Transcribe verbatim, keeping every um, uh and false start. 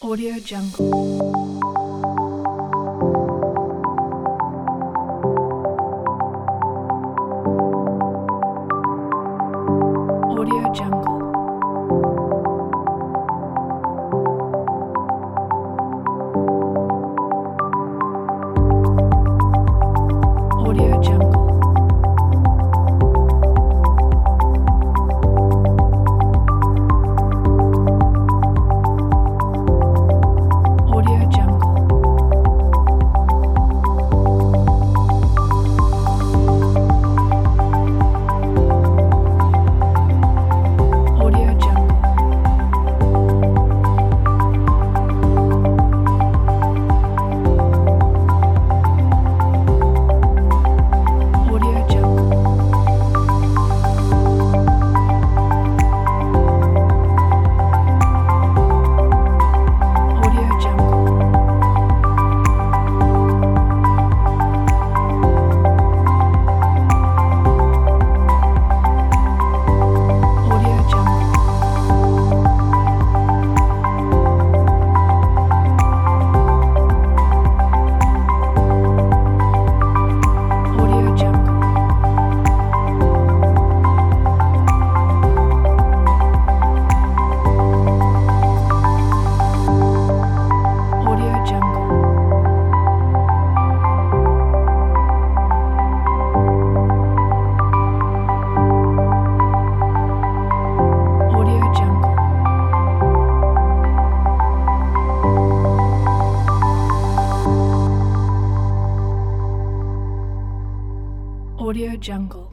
Audio Jungle. Audio Jungle. Audio Jungle. Audio Jungle. Audio Jungle. Audio Jungle. Audio Jungle. Audio Jungle. Audio Jungle. Audio Jungle. Audio Jungle. Audio Jungle.